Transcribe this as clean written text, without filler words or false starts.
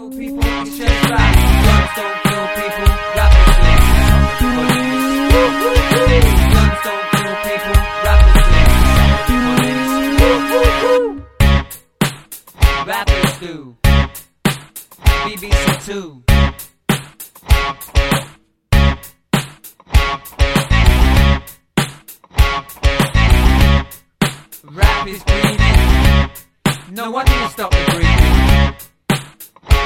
kill people, it's just rap. Guns don't kill people, rappers do. Guns don't kill people, rappers do. BBC 2. Rap is breathing. No one can stop the breathing.